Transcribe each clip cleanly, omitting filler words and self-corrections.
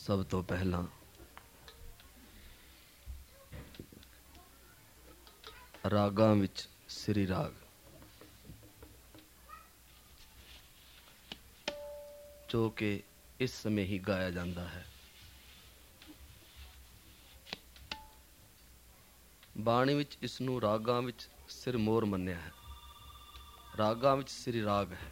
ਸਭ ਤੋਂ ਪਹਿਲਾਂ ਰਾਗਾਂ ਵਿੱਚ ਸ੍ਰੀ ਰਾਗ ਜੋ ਕਿ ਇਸ ਸਮੇਂ ਹੀ ਗਾਇਆ ਜਾਂਦਾ ਹੈ। ਬਾਣੀ ਵਿੱਚ ਇਸ ਨੂੰ ਰਾਗਾਂ ਵਿੱਚ ਸਿਰਮੌਰ ਮੰਨਿਆ ਹੈ। ਰਾਗਾਂ ਵਿੱਚ ਸ੍ਰੀ ਰਾਗ ਹੈ।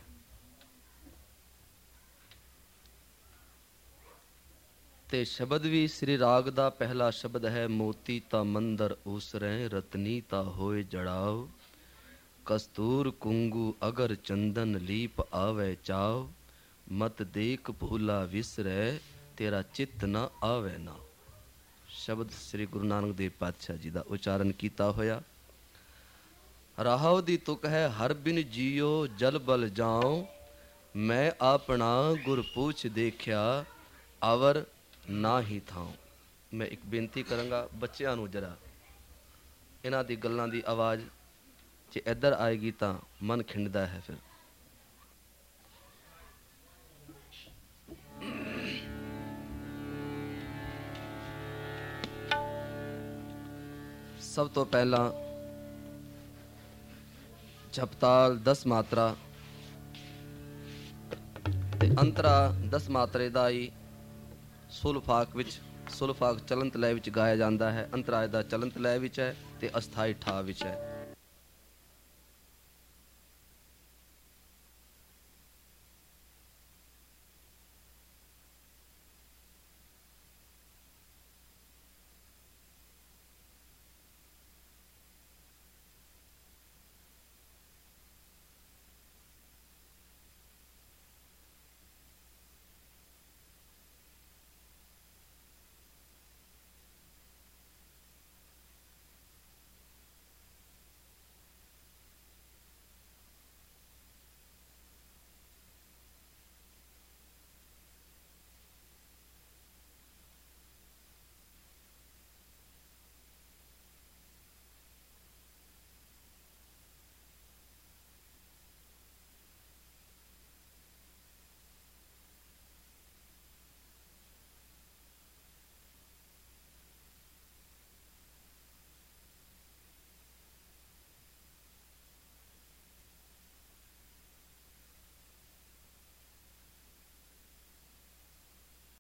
ਤੇ ਸ਼ਬਦ ਵੀ ਸ੍ਰੀ ਰਾਗ ਦਾ ਪਹਿਲਾ ਸ਼ਬਦ ਹੈ। ਮੋਤੀ ਤਾ ਮੰਦਰ ਊਸਰੈ ਰਤਨੀ ਤਾ ਹੋਏ ਜੜਾਓ, ਕਸਤੂਰ ਕੁੰਗੂ ਅਗਰ ਚੰਦਨ ਲੀਪ ਆਵੇ ਚਾਓ, ਮਤ ਦੇਖ ਭੂਲਾ ਵਿਸਰੈ ਤੇਰਾ ਚਿੱਤ ਨਾ ਆਵੇ ਨਾ। ਸ਼ਬਦ ਸ੍ਰੀ ਗੁਰੂ ਨਾਨਕ ਦੇਵ ਪਾਤਸ਼ਾਹ ਜੀ ਦਾ ਉਚਾਰਨ ਕੀਤਾ ਹੋਇਆ। ਰਾਹਵ ਦੀ ਤੁਕ ਹੈ ਹਰ ਬਿਨ ਜੀਓ ਜਲ ਬਲ ਜਾਉ, ਮੈਂ ਆਪਣਾ ਗੁਰ ਪੂਛ ਦੇਖਿਆ ਅਵਰ ਨਾ ਹੀ ਥਾਉ। ਮੈਂ ਇੱਕ ਬੇਨਤੀ ਕਰਾਂਗਾ ਬੱਚਿਆਂ ਨੂੰ, ਜਰਾ ਇਹਨਾਂ ਦੀ ਗੱਲਾਂ ਦੀ ਆਵਾਜ਼ ਜੇ ਇੱਧਰ ਆਏਗੀ ਤਾਂ ਮਨ ਖਿੰਡਦਾ ਹੈ। ਫਿਰ ਸਭ ਤੋਂ ਪਹਿਲਾਂ ਜਪਤਾਲ 10 ਮਾਤਰਾ ਤੇ ਅੰਤਰਾ 10 ਮਾਤਰੇ ਦਾ ਹੀ ਸੁਲਫਾਕ ਵਿੱਚ, ਸੁਲਫਾਕ ਚਲੰਤ ਲੈ ਵਿੱਚ ਗਾਇਆ ਜਾਂਦਾ ਹੈ। ਅੰਤਰਾ ਦਾ ਚਲੰਤ ਲੈ ਵਿੱਚ ਹੈ ਤੇ ਅਸਥਾਈ ਠਾ ਵਿੱਚ ਹੈ।